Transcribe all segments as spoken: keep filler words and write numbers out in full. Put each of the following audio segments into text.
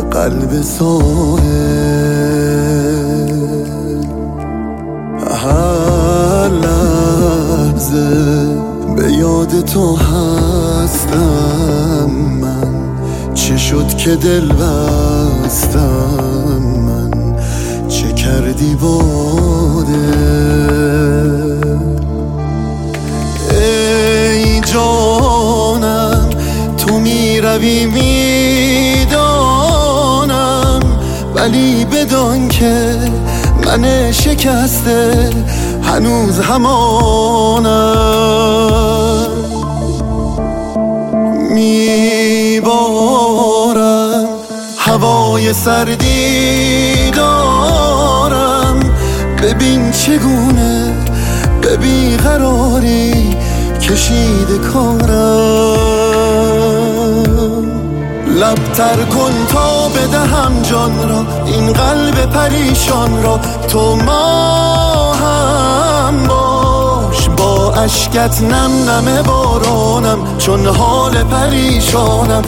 قلب ساحل. هر لحظه به یاد تو هستم من، چه شد که دل بستم من، چه کردی باده. ای جانم تو می روی میدانم، ولی بدان که من شکسته هنوز همانم. میبارم هوای سردی دارم، ببین چگونه به بیقراری کشیده کارم. لبتر کن تا بدهم جان را، این قلب پریشان را. تو ما هم باش، با اشکت نم نم بارانم، چون حال پریشانم.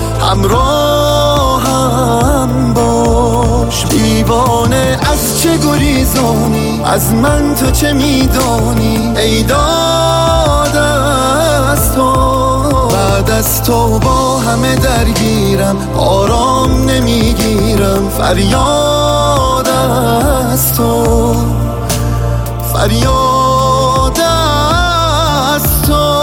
همراهم باش، دیوانه از چه گریزانی، از من تو چه میدانی. ای داد از تو، بعد از تو با همه درگیرم، آرام نمیگیرم. فریاد از تو، فریاد از تو.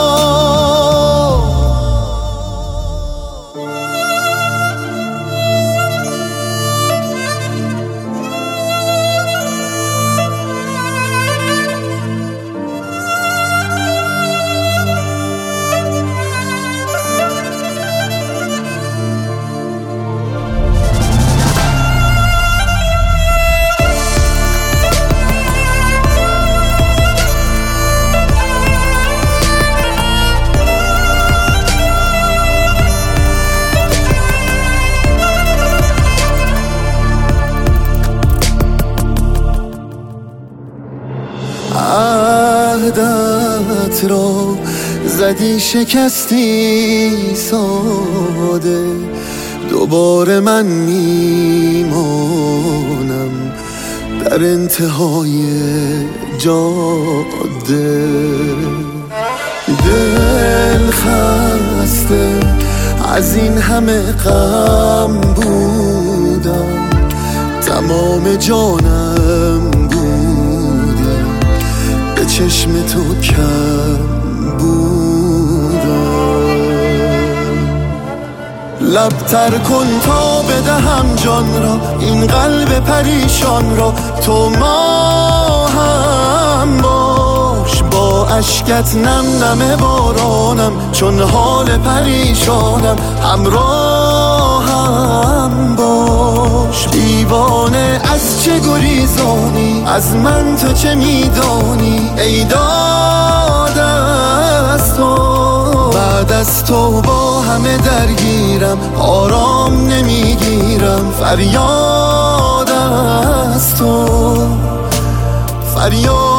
عهدت را زدی شکستی ساده، دوباره من میمانم در انتهای جاده. دل خسته از این همه غم بودم، تمام جانم چشم تو کم بودم. لبتر کن تا بدهم جان را، این قلب پریشان را. تو ما هم باش، با اشکت نم نم بارانم، چون حال پریشانم. همراهم باش، دیوانه از چه گریزانی، از من تو چه میدانی. ای داد از تو، بعد از تو با همه درگیرم، آرام نمیگیرم. فریاد از تو، فریاد